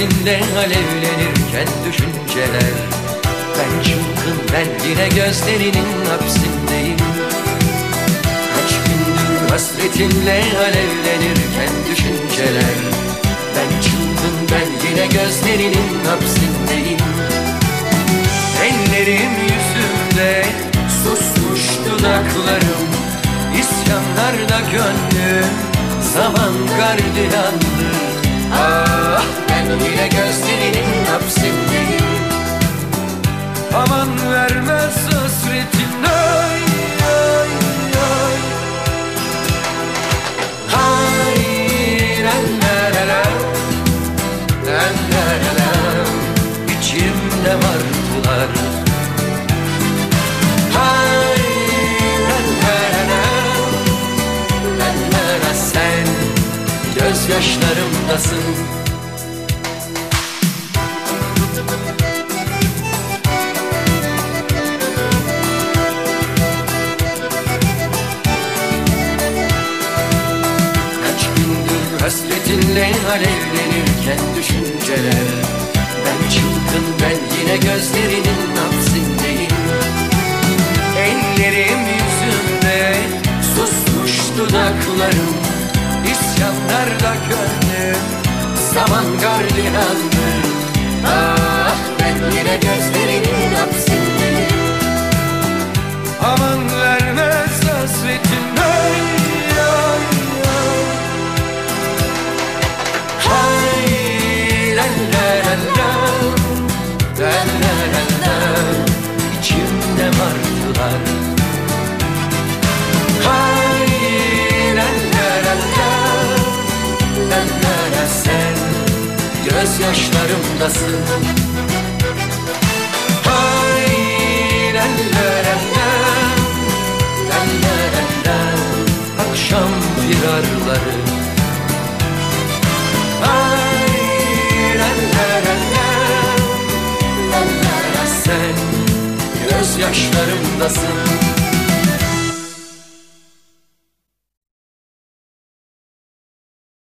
hasretinde alevlenirken düşünceler. Ben çılgın, ben yine gözlerinin hapsindeyim. Kaç gündür hasretinle alevlenirken düşünceler. Ben çılgın, ben yine gözlerinin hapsindeyim. Ellerim yüzümde, susmuş dudaklarım, İsyanlarda gönlüm, zaman gardiyandır. Ah, ben yine gözlerinin hapsindeyim. Aman vermez hasretin, ay ay ay. Hayır, la la la, içimde martılar. Hayır, la, sen gözyaşlarımdasın. Hasretinle alevlenirken düşünceler. Ben çılgın, ben yine gözlerinin hapsindeyim. Ellerim yüzümde, susmuş dudaklarım, İsyanlarda gönlüm, zaman gardiyandır. Ah, ben yine gözlerinin hapsindeyim. Aman vermez hasretin, ay ay ay. Hay la la la la, la la la, içimde martılar. Hay la la la la, la la, sen gözyaşlarımdasın. Hay la la la la, la la, akşam firarları. Ay, la la la la, la la, sen gözyaşlarımdasın.